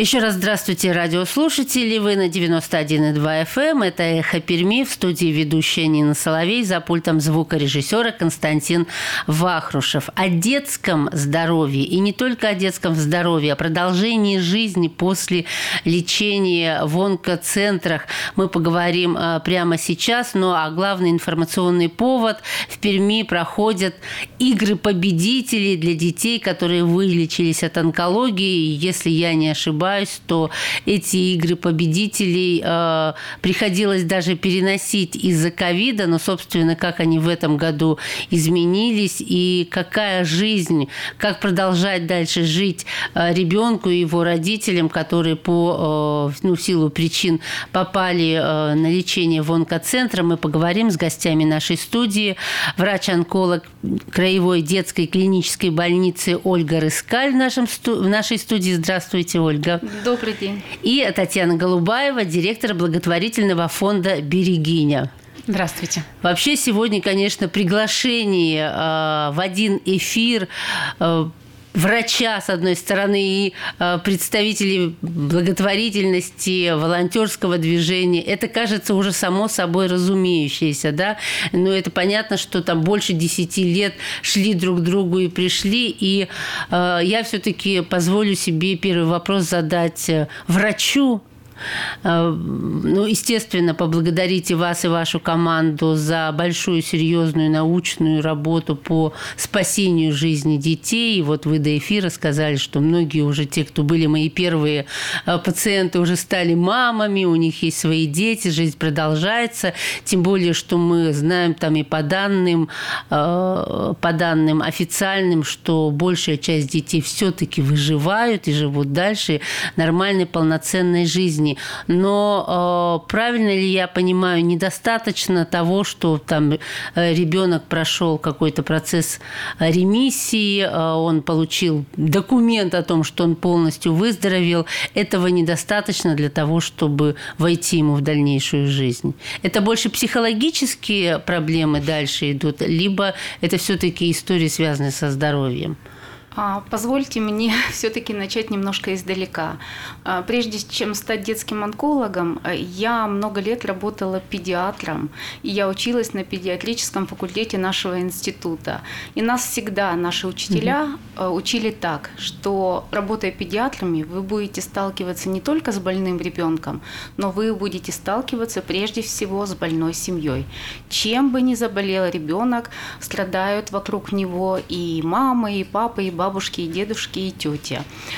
Еще раз здравствуйте, радиослушатели. Вы на 91,2 FM. Это «Эхо Перми». В студии ведущая Нина Соловей. За пультом звукорежиссера Константин Вахрушев. О детском здоровье. И не только о детском здоровье, о продолжении жизни после лечения в онкоцентрах мы поговорим прямо сейчас. Но главный информационный повод: в Перми проходят игры победителей для детей, которые вылечились от онкологии. Если я не ошибаюсь, то эти игры победителей приходилось даже переносить из-за ковида. Но, собственно, как они в этом году изменились и какая жизнь, как продолжать дальше жить ребенку и его родителям, которые в силу причин попали на лечение в онкоцентр, мы поговорим с гостями нашей студии. Врач-онколог Краевой детской клинической больницы Ольга Рыскаль в нашей студии. Здравствуйте, Ольга. Добрый день. И Татьяна Голубаева, директор благотворительного фонда «Берегиня». Здравствуйте. Вообще сегодня, конечно, приглашение в один эфир врача, с одной стороны, и представителей благотворительности, волонтерского движения. Это кажется уже само собой разумеющееся, да? Но это понятно, что там больше 10 лет шли друг к другу и пришли. И я все-таки позволю себе первый вопрос задать врачу. Естественно, поблагодарить и вас, и вашу команду за большую, серьезную научную работу по спасению жизни детей. И вот вы до эфира сказали, что многие уже те, кто были мои первые пациенты, уже стали мамами, у них есть свои дети, жизнь продолжается. Тем более, что мы знаем там и по данным официальным, что большая часть детей все-таки выживают и живут дальше нормальной, полноценной жизни. Но правильно ли я понимаю, недостаточно того, что там ребенок прошел какой-то процесс ремиссии, он получил документ о том, что он полностью выздоровел. Этого недостаточно для того, чтобы войти ему в дальнейшую жизнь. Это больше психологические проблемы дальше идут, либо это все-таки истории, связанные со здоровьем? Позвольте мне все-таки начать немножко издалека. Прежде чем стать детским онкологом, я много лет работала педиатром, и я училась на педиатрическом факультете нашего института. И нас всегда наши учителя учили так, что, работая педиатрами, вы будете сталкиваться не только с больным ребенком, но вы будете сталкиваться прежде всего с больной семьей. Чем бы ни заболел ребенок, страдают вокруг него и мама, и папа, и бабушки, и дедушки, и тети.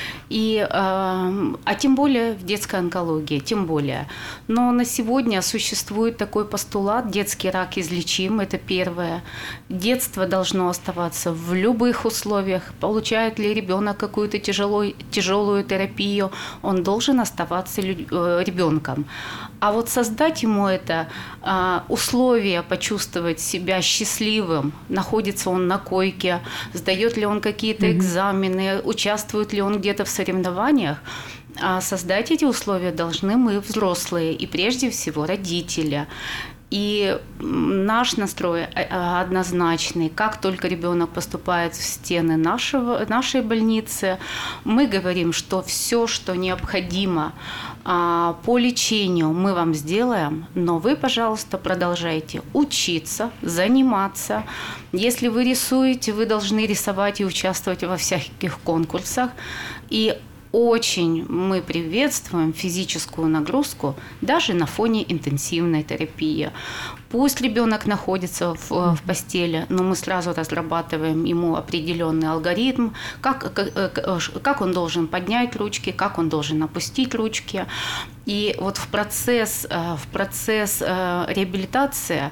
А тем более в детской онкологии, тем более. Но на сегодня существует такой постулат: детский рак излечим, это первое. Детство должно оставаться в любых условиях. Получает ли ребенок какую-то тяжелую терапию, он должен оставаться ребенком. А вот создать ему это условие почувствовать себя счастливым, находится он на койке, сдает ли он какие-то экзамены, участвует ли он где-то в соревнованиях, создать эти условия должны мы, взрослые, и прежде всего родители. И наш настрой однозначный. Как только ребенок поступает в стены нашей больницы, мы говорим, что все, что необходимо по лечению, мы вам сделаем, но вы, пожалуйста, продолжайте учиться, заниматься. Если вы рисуете, вы должны рисовать и участвовать во всяких конкурсах. И очень мы приветствуем физическую нагрузку даже на фоне интенсивной терапии. Пусть ребенок находится в постели, но мы сразу разрабатываем ему определенный алгоритм, как он должен поднять ручки, как он должен опустить ручки. И вот в процесс реабилитации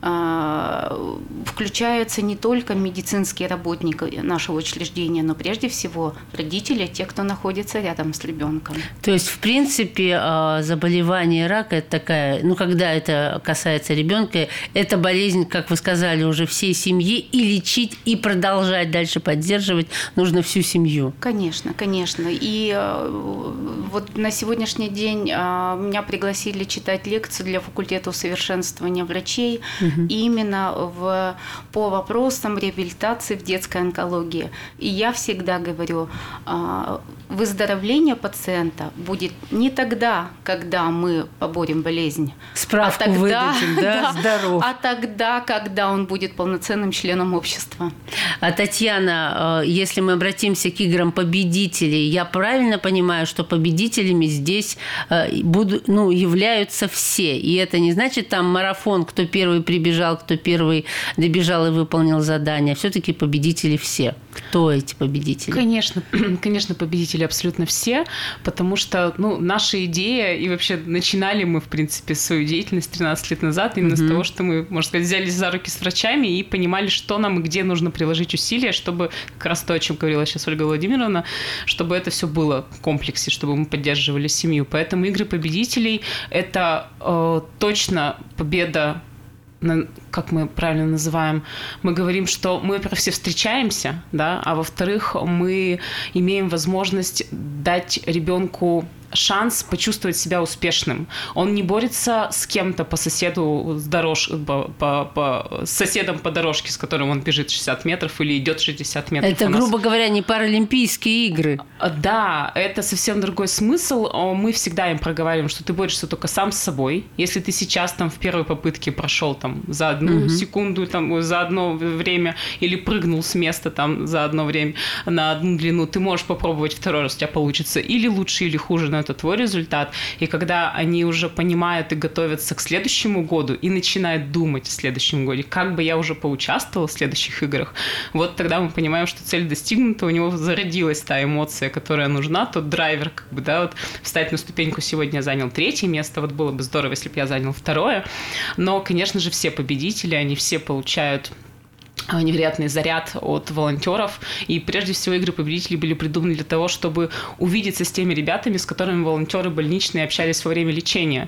включаются не только медицинские работники нашего учреждения, но прежде всего родители, те, кто находится рядом с ребенком. То есть, в принципе, заболевание рака – это такая, когда это касается ребенка, это болезнь, как вы сказали, уже всей семьи, и лечить, и продолжать дальше поддерживать нужно всю семью. Конечно, конечно. И вот на сегодняшний день меня пригласили читать лекцию для факультета усовершенствования врачей именно по вопросам реабилитации в детской онкологии. И я всегда говорю, выздоровление пациента будет не тогда, когда мы поборем болезнь, справку выдадим, да, здоров. А тогда, когда он будет полноценным членом общества. А Татьяна, если мы обратимся к играм победителей, я правильно понимаю, что победителями здесь являются все? И это не значит там марафон, кто первый прибежал, кто первый добежал и выполнил задание. Все-таки победители все. Кто эти победители? Конечно, победители абсолютно все, потому что наша идея, и вообще начинали мы, в принципе, свою деятельность 13 лет назад именно с того, что мы, можно сказать, взялись за руки с врачами и понимали, что нам и где нужно приложить усилия, чтобы как раз то, о чем говорила сейчас Ольга Владимировна, чтобы это все было в комплексе, чтобы мы поддерживали семью. Поэтому игры победителей – это точно победа, как мы правильно называем, мы говорим, что мы, во-первых, все встречаемся, да, а во-вторых, мы имеем возможность дать ребенку шанс почувствовать себя успешным. Он не борется с кем-то по соседу с соседом по дорожке, с которым он бежит 60 метров или идет 60 метров. Это, грубо говоря, не паралимпийские игры. Да, это совсем другой смысл. Мы всегда им проговариваем, что ты борешься только сам с собой. Если ты сейчас в первой попытке прошел за одну секунду, за одно время, или прыгнул с места за одно время на одну длину, ты можешь попробовать второй раз, у тебя получится или лучше, или хуже, но это твой результат. И когда они уже понимают и готовятся к следующему году и начинают думать в следующем году, как бы я уже поучаствовала в следующих играх, вот тогда мы понимаем, что цель достигнута, у него зародилась та эмоция, которая нужна, тот драйвер, встать на ступеньку. Сегодня я занял 3-е место, вот было бы здорово, если бы я занял 2-е. Но, конечно же, все победители, они все получают невероятный заряд от волонтеров. И прежде всего игры победителей были придуманы для того, чтобы увидеться с теми ребятами, с которыми волонтеры больничные общались во время лечения.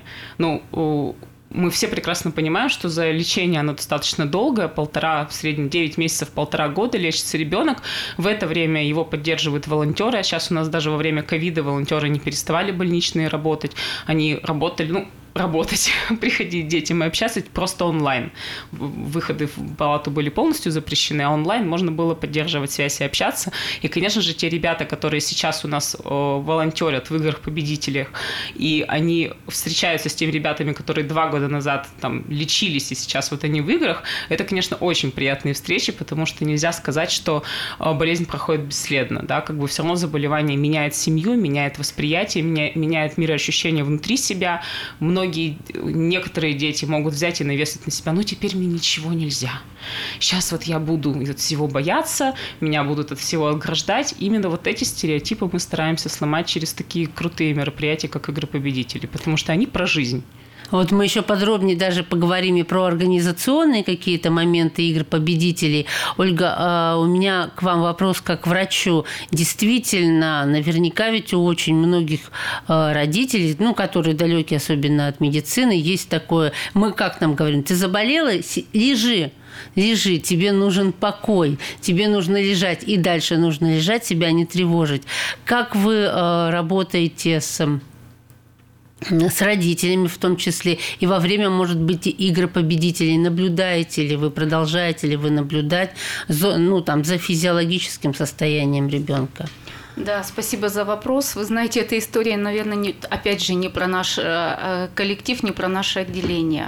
Мы все прекрасно понимаем, что за лечение оно достаточно долгое, в среднем 9 месяцев, 1,5 года лечится ребенок. В это время его поддерживают волонтеры. А сейчас у нас даже во время ковида волонтеры не переставали больничные работать. Они работали, приходить детям и общаться просто онлайн. Выходы в палату были полностью запрещены, а онлайн можно было поддерживать связь и общаться. И, конечно же, те ребята, которые сейчас у нас волонтерят в играх победителях, и они встречаются с теми ребятами, которые 2 года назад лечились, и сейчас вот они в играх, это, конечно, очень приятные встречи, потому что нельзя сказать, что болезнь проходит бесследно. Да? Все равно заболевание меняет семью, меняет восприятие, меняет мироощущение внутри себя. Некоторые дети могут взять и навесить на себя, теперь мне ничего нельзя. Сейчас я буду от всего бояться, меня будут от всего ограждать. Именно вот эти стереотипы мы стараемся сломать через такие крутые мероприятия, как игры победителей, потому что они про жизнь. Вот мы еще подробнее даже поговорим и про организационные какие-то моменты игр победителей. Ольга, у меня к вам вопрос как к врачу. Действительно, наверняка ведь у очень многих родителей, которые далеки особенно от медицины, есть такое, мы как нам говорим, ты заболела, лежи, тебе нужен покой, тебе нужно лежать, и дальше нужно лежать, себя не тревожить. Как вы работаете с родителями в том числе, и во время, может быть, игр победителей? Наблюдаете ли вы, продолжаете ли вы наблюдать за физиологическим состоянием ребенка? Да, спасибо за вопрос. Вы знаете, эта история, наверное, опять же, не про наш коллектив, не про наше отделение.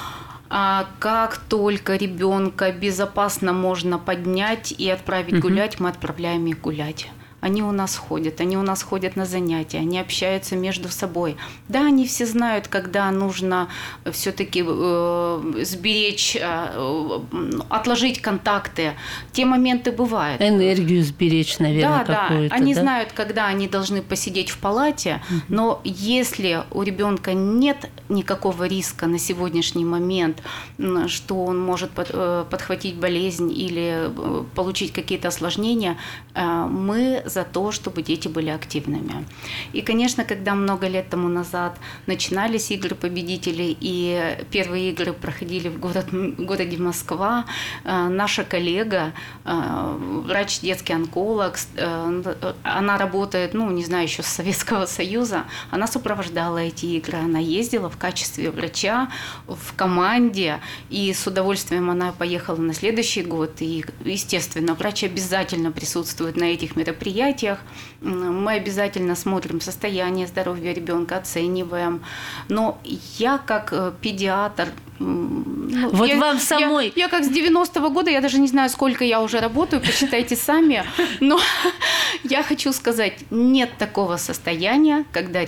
Как только ребенка безопасно можно поднять и отправить гулять, мы отправляем их гулять. Они у нас ходят на занятия, они общаются между собой. Да, они все знают, когда нужно все-таки сберечь, отложить контакты. Те моменты бывают. Энергию сберечь, наверное, какую-то. Да, они знают, когда они должны посидеть в палате, но если у ребенка нет никакого риска на сегодняшний момент, что он может подхватить болезнь или получить какие-то осложнения, мы за то, чтобы дети были активными. И, конечно, когда много лет тому назад начинались игры победителей, и первые игры проходили в городе Москва, наша коллега, врач, детский онколог, она работает, не знаю, еще с Советского Союза, она сопровождала эти игры, она ездила в качестве врача в команде, и с удовольствием она поехала на следующий год, и, естественно, врач обязательно присутствует на этих мероприятиях, мы обязательно смотрим состояние здоровья ребенка, оцениваем, но я как педиатр, вам самой... Я как с 90-го года, я даже не знаю, сколько я уже работаю, посчитайте сами, но я хочу сказать, нет такого состояния, когда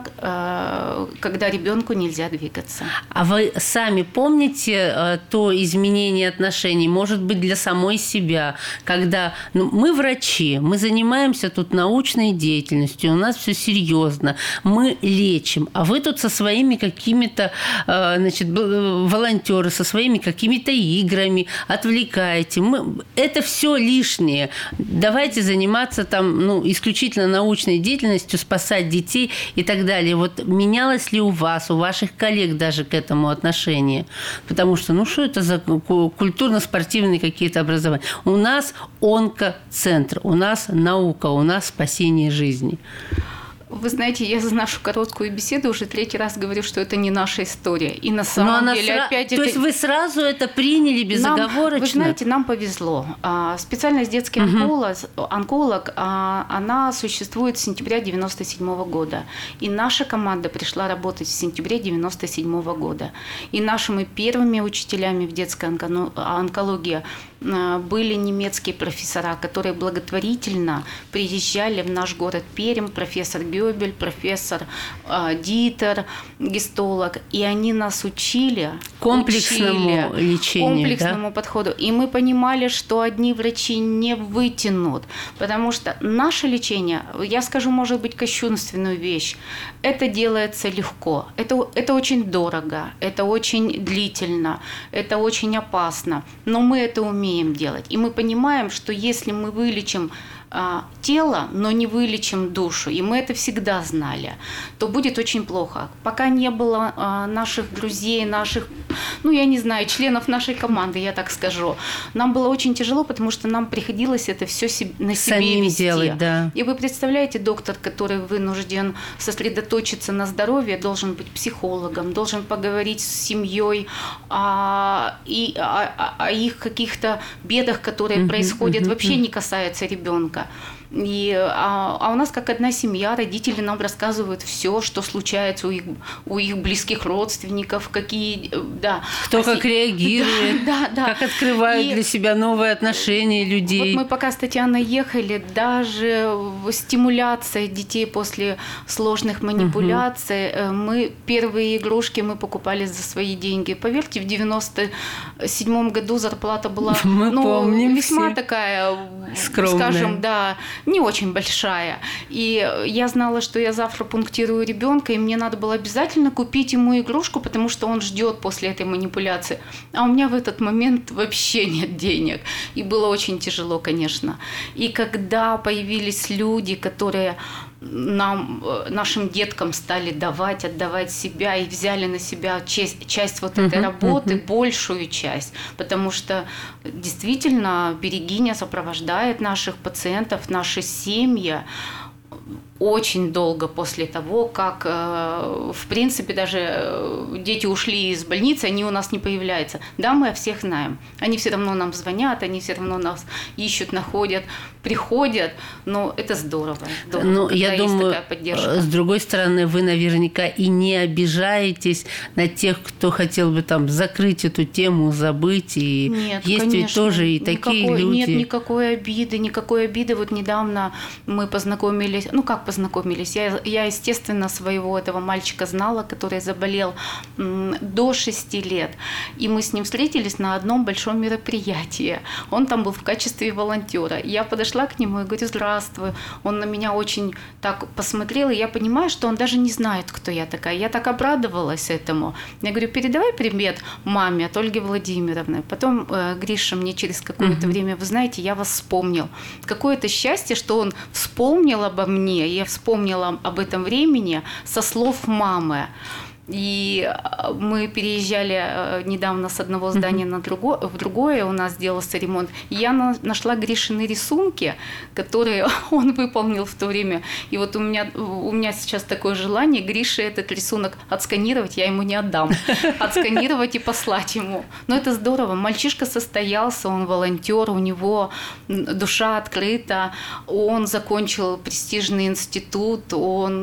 ребенку нельзя двигаться. А вы сами помните то изменение отношений, может быть, для самой себя, когда мы врачи, мы занимаемся тут научной деятельностью, у нас все серьезно, мы лечим, а вы тут со своими какими-то, волонтеры, со своими какими-то играми отвлекаете. Это все лишнее. Давайте заниматься там, исключительно научной деятельностью, спасать детей и так далее. Вот менялось ли у вас, у ваших коллег даже к этому отношение? Потому что, что это за культурно-спортивные какие-то образования? У нас онкоцентр, у нас наука, у нас спасение жизни. Вы знаете, я за нашу короткую беседу уже 3-й раз говорю, что это не наша история. И на самом деле опять То есть вы сразу это приняли безоговорочно? Вы знаете, нам повезло. Специальность детский онколог, она существует с сентября 1997 года. И наша команда пришла работать в сентябре 1997 года. И нашими первыми учителями в детской онкологии были немецкие профессора, которые благотворительно приезжали в наш город Пермь, профессор Гёбель, профессор Дитер, гистолог, и они нас учили комплексному лечению, комплексному подходу. И мы понимали, что одни врачи не вытянут, потому что наше лечение, я скажу, может быть, кощунственную вещь, это делается легко, это очень дорого, это очень длительно, это очень опасно, но мы это умеем делать. И мы понимаем, что если мы вылечим тело, но не вылечим душу, и мы это всегда знали, то будет очень плохо. Пока не было наших друзей, я не знаю, членов нашей команды, я так скажу, нам было очень тяжело, потому что нам приходилось это все на себе вести. Делать, да. И вы представляете, доктор, который вынужден сосредоточиться на здоровье, должен быть психологом, должен поговорить с семьей о их каких-то бедах, которые происходят, вообще не касаются ребенка. А у нас как одна семья, родители нам рассказывают все, что случается у их близких родственников, кто как реагирует, как открывают для себя новые отношения людей. Вот мы пока с Татьяной ехали, даже стимуляция детей после сложных манипуляций, первые игрушки мы покупали за свои деньги. Поверьте, в 97 году зарплата была весьма такая скромная, скажем, не очень большая. И я знала, что я завтра пунктирую ребенка, и мне надо было обязательно купить ему игрушку, потому что он ждет после этой манипуляции. А у меня в этот момент вообще нет денег. И было очень тяжело, конечно. И когда появились люди, которые нашим деткам стали отдавать себя и взяли на себя часть вот этой работы, большую часть, потому что действительно берегиня сопровождает наших пациентов, наши семьи очень долго после того, как, в принципе, даже дети ушли из больницы, они у нас не появляются. Да, мы о всех знаем. Они все равно нам звонят, они все равно нас ищут, находят, приходят, но это здорово. Я думаю, с другой стороны, вы наверняка и не обижаетесь на тех, кто хотел бы закрыть эту тему, забыть. И нет, есть конечно, ведь тоже и такие люди. Нет никакой обиды. Вот недавно мы познакомились, познакомились. Я, естественно, своего этого мальчика знала, который заболел до 6 лет. И мы с ним встретились на одном большом мероприятии. Он там был в качестве волонтера. Я подошла к нему и говорю: здравствуй. Он на меня очень так посмотрел, и я понимаю, что он даже не знает, кто я такая. Я так обрадовалась этому. Я говорю: передавай привет маме от Ольги Владимировны. Потом Гриша мне через какое-то время: вы знаете, я вас вспомнил. Какое-то счастье, что он вспомнил обо мне, и я вспомнила об этом времени со слов мамы. И мы переезжали недавно с одного здания в другое, у нас делался ремонт. И я нашла Гришины рисунки, которые он выполнил в то время. И вот у меня сейчас такое желание Грише этот рисунок отсканировать, я ему не отдам. Отсканировать и послать ему. Но это здорово. Мальчишка состоялся, он волонтер, у него душа открыта, он закончил престижный институт,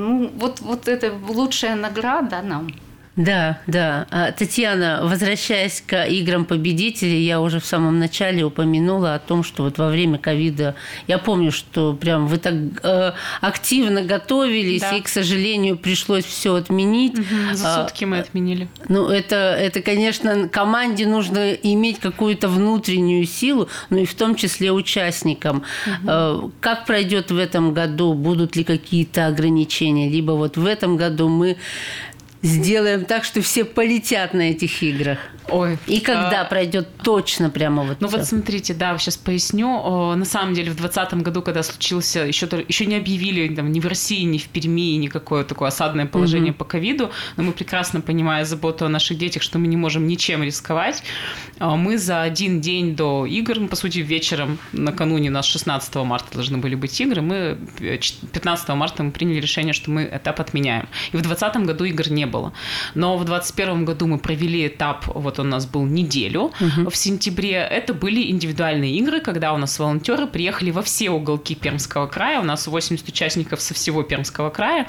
вот это лучшая награда нам. Да, да. Татьяна, возвращаясь к играм победителей, я уже в самом начале упомянула о том, что вот во время ковида, я помню, что прям вы так активно готовились, да. И, к сожалению, пришлось все отменить. За сутки мы отменили. Ну, это, конечно, команде нужно иметь какую-то внутреннюю силу, но и в том числе участникам. Как пройдет в этом году? Будут ли какие-то ограничения? Либо вот в этом году мы сделаем так, что все полетят на этих играх. Ой. И когда пройдет точно прямо вот. Ну вот смотрите, да, сейчас поясню. На самом деле в 2020 году, когда случился, еще не объявили там, ни в России, ни в Перми никакое такое осадное положение по ковиду, но мы прекрасно понимая заботу о наших детях, что мы не можем ничем рисковать. Мы за один день до игр, по сути, вечером, накануне у нас 16 марта должны были быть игры, мы 15 марта мы приняли решение, что мы этап отменяем. И в 2020 году игр не было. Но в 2021 году мы провели этап, вот он у нас был неделю в сентябре. Это были индивидуальные игры, когда у нас волонтеры приехали во все уголки Пермского края. У нас 80 участников со всего Пермского края.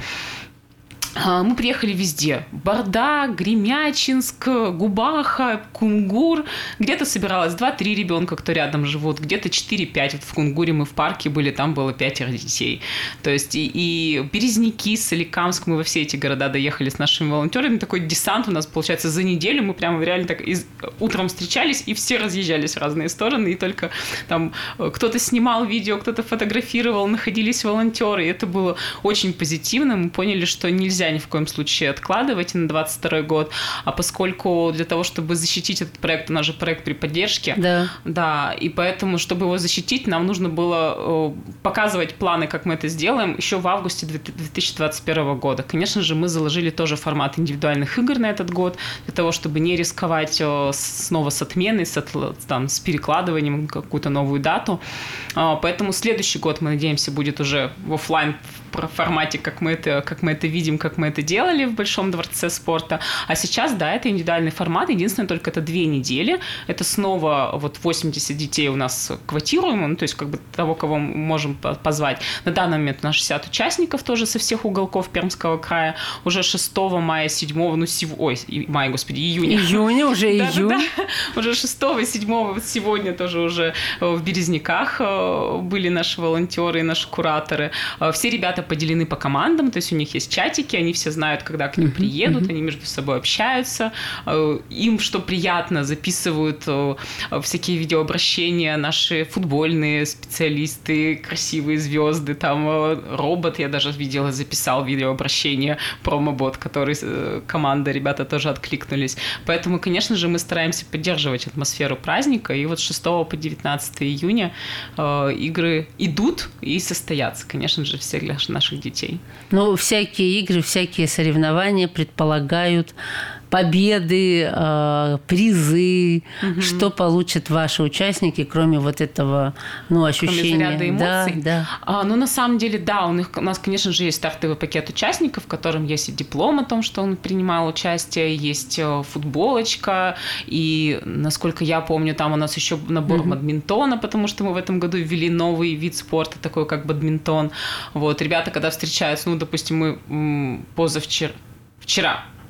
Мы приехали везде. Бардак, Гремячинск, Губаха, Кунгур. Где-то собиралось 2-3 ребенка, кто рядом живут, где-то 4-5. Вот в Кунгуре мы в парке были, там было 5 детей. То есть и Березники, Соликамск, мы во все эти города доехали с нашими волонтерами. Такой десант у нас, получается, за неделю. Мы прямо реально так утром встречались, и все разъезжались в разные стороны. И только там кто-то снимал видео, кто-то фотографировал, находились волонтеры. И это было очень позитивно. Мы поняли, что нельзя ни в коем случае откладывать на 2022 год, а поскольку для того, чтобы защитить этот проект, у нас же проект при поддержке, да, и поэтому, чтобы его защитить, нам нужно было показывать планы, как мы это сделаем, еще в августе 2021 года. Конечно же, мы заложили тоже формат индивидуальных игр на этот год, для того, чтобы не рисковать снова с отменой, с перекладыванием на какую-то новую дату. Поэтому следующий год, мы надеемся, будет уже в офлайн формате, как мы это видим, как мы это делали в Большом дворце спорта. А сейчас, да, это индивидуальный формат. Единственное, только это 2 недели. Это снова вот 80 детей у нас квотируемо, ну, то есть как бы того, кого мы можем позвать. На данный момент у нас 60 участников тоже со всех уголков Пермского края. Уже 6 мая, 7, июня. Июня, уже июнь. Да. Уже 6, 7, сегодня тоже уже в Березниках были наши волонтеры и наши кураторы. Все ребята поделены по командам, то есть у них есть чатики, они все знают, когда к ним приедут, они между собой общаются. Им, что приятно, записывают всякие видеообращения наши футбольные специалисты, красивые звезды, там робот, я даже видела, записал видеообращение, промобот, который команда, ребята тоже откликнулись. Поэтому, конечно же, мы стараемся поддерживать атмосферу праздника, и вот с 6 по 19 июня игры идут и состоятся, конечно же, все для наших детей. Ну, всякие игры, всякие соревнования предполагают победы, призы, что получат ваши участники, кроме вот этого, ощущения. Кроме заряда эмоций. Да. Ну, на самом деле, да, у нас, конечно же, есть стартовый пакет участников, в котором есть и диплом о том, что он принимал участие, есть футболочка, и, насколько я помню, там у нас еще набор бадминтона, потому что мы в этом году ввели новый вид спорта, такой как бадминтон. Вот, ребята, когда встречаются, допустим, мы вчера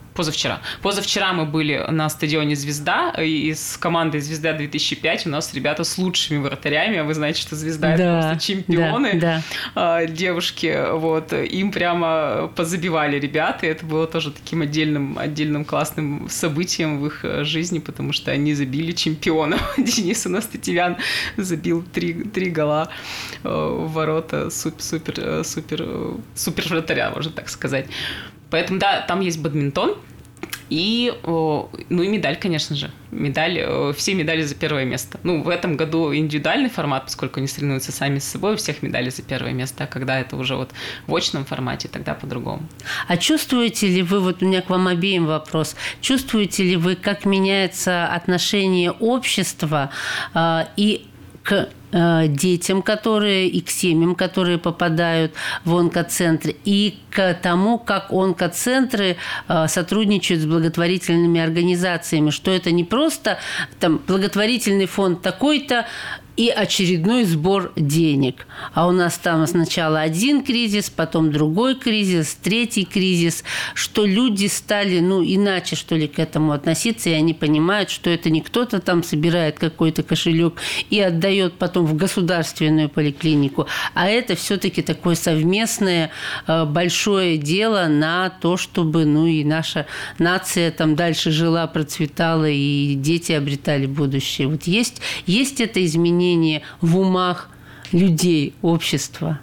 Позавчера. Позавчера мы были на стадионе «Звезда», и с командой «Звезда-2005» у нас ребята с лучшими вратарями, а вы знаете, что «Звезда» это просто чемпионы, девушки, вот, им прямо позабивали ребята, и это было тоже таким отдельным классным событием в их жизни, потому что они забили чемпионов. Денис Анастатьевян забил 3 гола в ворота супер вратаря, можно так сказать. Поэтому, да, там есть бадминтон. И, ну и медаль, конечно же. Все медали за первое место. Ну, в этом году индивидуальный формат, поскольку они соревнуются сами с собой, у всех медали за первое место. А когда это уже вот в очном формате, тогда по-другому. А чувствуете ли вы, вот у меня к вам обеим вопрос, чувствуете ли вы, как меняется отношение общества и к детям, и к семьям, которые попадают в онкоцентры, и к тому, как онкоцентры сотрудничают с благотворительными организациями, что это не просто там благотворительный фонд такой-то и очередной сбор денег. А у нас там сначала один кризис, потом другой кризис, третий кризис, что люди стали, иначе, что ли, к этому относиться, и они понимают, что это не кто-то там собирает какой-то кошелек и отдает потом в государственную поликлинику, а это все-таки такое совместное большое дело на то, чтобы, и наша нация там дальше жила, процветала, и дети обретали будущее. Вот есть это изменение в умах людей, общества?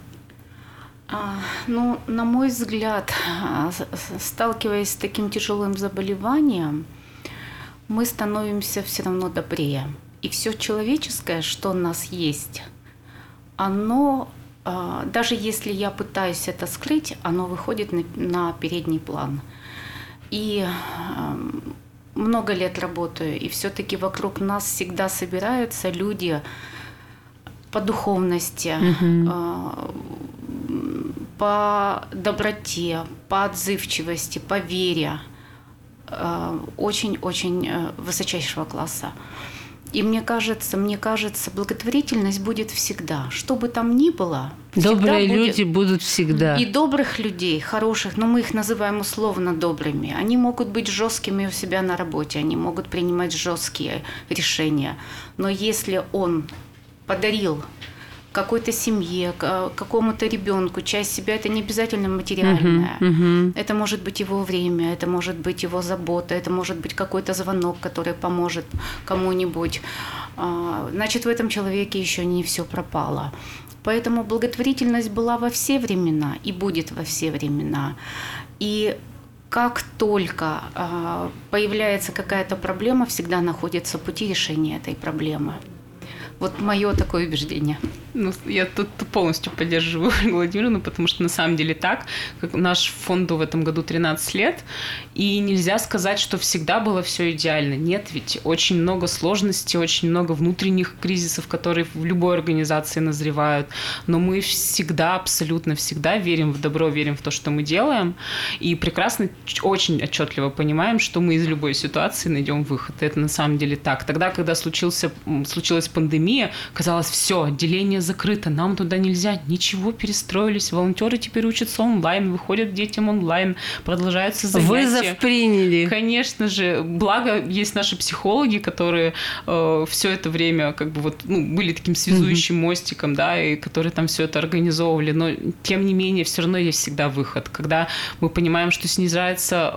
На мой взгляд, сталкиваясь с таким тяжелым заболеванием, мы становимся все равно добрее. И все человеческое, что у нас есть, оно, даже если я пытаюсь это скрыть, оно выходит на передний план. И много лет работаю, и все-таки вокруг нас всегда собираются люди по духовности, по доброте, по отзывчивости, по вере, очень-очень высочайшего класса. И мне кажется, благотворительность будет всегда. Что бы там ни было, добрые люди будут всегда. И добрых людей, хороших, но мы их называем условно добрыми. Они могут быть жесткими у себя на работе, они могут принимать жесткие решения. Но если он подарил какой-то семье, какому-то ребенку часть себя, это не обязательно материальное. Это может быть его время, это может быть его забота, это может быть какой-то звонок, который поможет кому-нибудь. Значит, в этом человеке еще не все пропало. Поэтому благотворительность была во все времена и будет во все времена. И как только появляется какая-то проблема, всегда находятся пути решения этой проблемы. Вот мое такое убеждение. Я тут полностью поддерживаю Владимировну, потому что на самом деле так, как наш фонду в этом году 13 лет, и нельзя сказать, что всегда было все идеально. Нет, ведь очень много сложностей, очень много внутренних кризисов, которые в любой организации назревают, но мы всегда, абсолютно всегда верим в добро, верим в то, что мы делаем, и прекрасно, очень отчетливо понимаем, что мы из любой ситуации найдем выход. И это на самом деле так. Тогда, когда случилась пандемия, казалось, все, отделение закрыто, нам туда нельзя, ничего, перестроились, волонтеры теперь учатся онлайн, выходят детям онлайн, продолжаются занятия. Вызов приняли. Конечно же, благо есть наши психологи, которые все это время были таким связующим мостиком, да, и которые там все это организовывали, но тем не менее все равно есть всегда выход, когда мы понимаем, что снижается,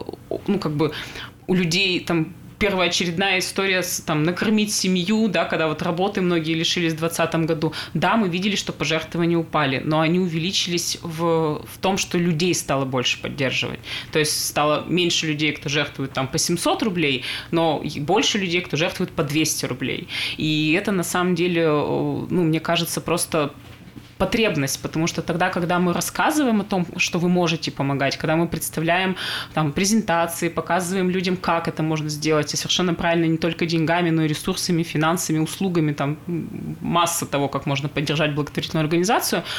у людей там первоочередная история накормить семью, да, когда вот работы многие лишились в 2020 году. Да, мы видели, что пожертвования упали, но они увеличились в том, что людей стало больше поддерживать. То есть стало меньше людей, кто жертвует по 700 рублей, но больше людей, кто жертвует по 200 рублей. И это на самом деле, мне кажется, просто потребность, потому что тогда, когда мы рассказываем о том, что вы можете помогать, когда мы представляем презентации, показываем людям, как это можно сделать, и совершенно правильно не только деньгами, но и ресурсами, финансами, услугами, масса того, как можно поддержать благотворительную организацию,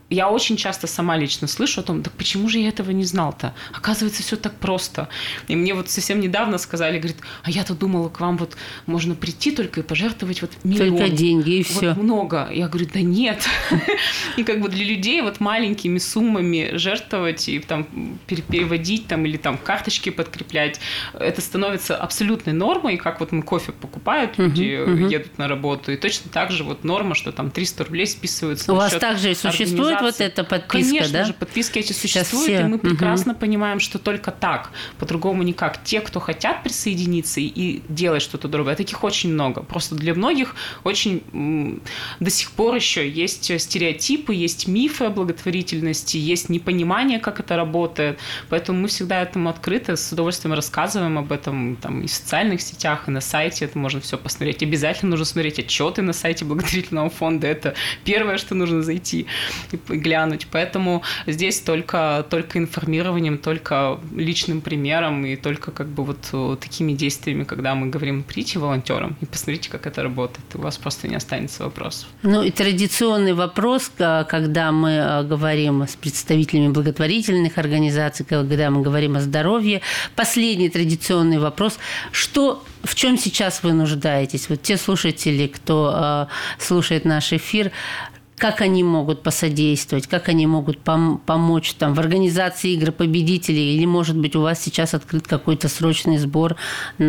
я очень часто сама лично слышу о том, так почему же я этого не знал-то? Оказывается, все так просто. И мне вот совсем недавно сказали, говорит, а я-то думала, к вам вот можно прийти только и пожертвовать вот миллион. Только деньги и все. Вот много. Я говорю, да нет. И как бы для людей вот маленькими суммами жертвовать и там переводить там или там карточки подкреплять, это становится абсолютной нормой, как вот мы кофе покупают, люди едут на работу, и точно так же вот норма, что там 300 рублей списываются. У вас также и существует вот эта подписка, конечно, да? Конечно же, подписки эти существуют, и мы прекрасно понимаем, что только так, по-другому никак. Те, кто хотят присоединиться и делать что-то другое, таких очень много. Просто для многих очень до сих пор еще есть стереотипы, есть мифы о благотворительности, есть непонимание, как это работает. Поэтому мы всегда этому открыты, с удовольствием рассказываем об этом там, и в социальных сетях, и на сайте. Это можно все посмотреть. Обязательно нужно смотреть отчеты на сайте благотворительного фонда. Это первое, что нужно зайти и глянуть. Поэтому здесь только информированием, только личным примером и только как бы вот такими действиями, когда мы говорим, прийти волонтером и посмотрите, как это работает. У вас просто не останется вопросов. Ну и традиционный вопрос, когда мы говорим с представителями благотворительных организаций, когда мы говорим о здоровье. Последний традиционный вопрос. В чем сейчас вы нуждаетесь? Вот те слушатели, кто слушает наш эфир, как они могут посодействовать, как они могут помочь там, в организации игры победителей, или, может быть, у вас сейчас открыт какой-то срочный сбор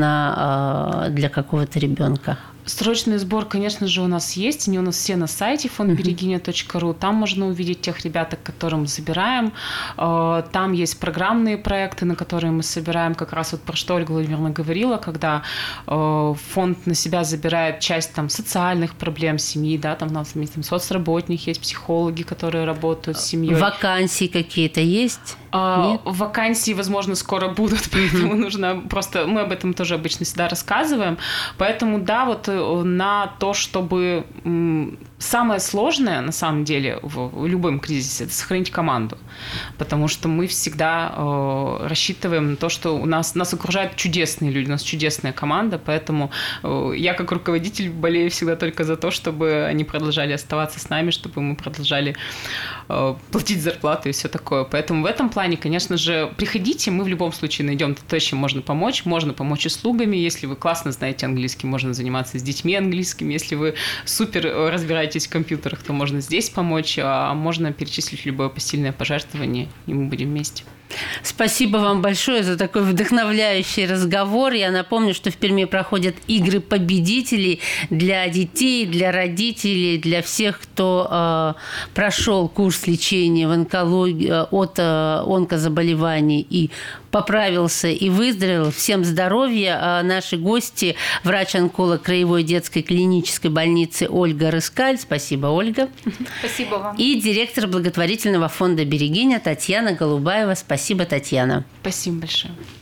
для какого-то ребенка? Срочный сбор, конечно же, у нас есть. Они у нас все на сайте fondbereginia.ru. Там можно увидеть тех ребят, которым забираем. Там есть программные проекты, на которые мы собираем. Как раз вот про что Ольга Владимировна говорила, когда фонд на себя забирает часть там, социальных проблем семьи. Да, там у нас есть соцработники, есть психологи, которые работают с семьей. Вакансии какие-то есть? Вакансии, возможно, скоро будут, поэтому нужно просто... Мы об этом тоже обычно всегда рассказываем. Поэтому, да, вот на то, чтобы... Самое сложное, на самом деле, в любом кризисе, это сохранить команду. Потому что мы всегда рассчитываем на то, что нас окружают чудесные люди, у нас чудесная команда, поэтому я, как руководитель, болею всегда только за то, чтобы они продолжали оставаться с нами, чтобы мы продолжали платить зарплату и все такое. Поэтому в этом плане, конечно же, приходите, мы в любом случае найдем то, чем можно помочь услугами. Если вы классно знаете английский, можно заниматься с детьми английским. Если вы супер разбираетесь в компьютерах, то можно здесь помочь, а можно перечислить любое посильное пожертвование, и мы будем вместе. Спасибо вам большое за такой вдохновляющий разговор. Я напомню, что в Перми проходят игры победителей для детей, для родителей, для всех, кто прошел курс лечения в онкологии, от онкозаболеваний и поправился и выздоровел. Всем здоровья. Наши гости – врач-онколог Краевой детской клинической больницы Ольга Рыскаль. Спасибо, Ольга. Спасибо вам. И директор благотворительного фонда «Берегиня» Татьяна Голубаева. Спасибо, Татьяна. Спасибо большое.